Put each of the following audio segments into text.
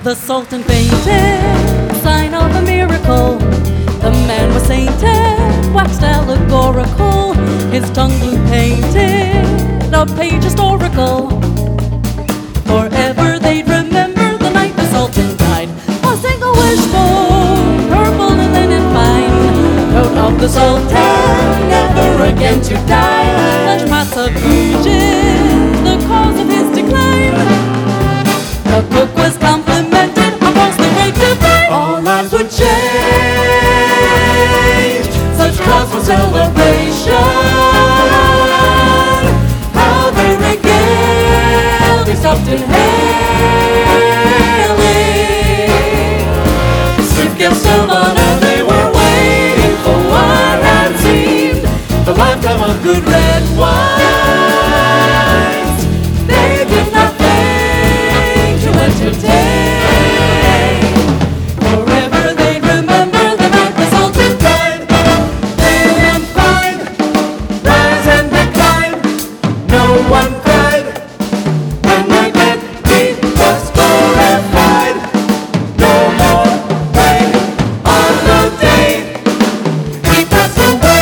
The Sultan fainted, sign of a miracle. The man was sainted, waxed allegorical. His tongue blue painted, a page historical. Forever they'd remember the night the Sultan died. A single wishbone, purple and linen fine. Coat of the Sultan, never again to die. Such massive Fujin, the cause of his decline. The cook was complimented across the great divide. All lives would change, such cause for celebration. How they regaled, they stopped inhaling. Stiff guests of honor, they were waiting for what had seemed the lifetime of good red wines. They did nothing to entertain. Forever they'd remember the night the Sultan died. Thin and fine, rise and decline. No one cried when they did. He was glorified. No more rain on the day he passed away.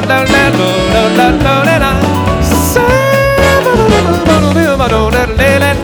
Say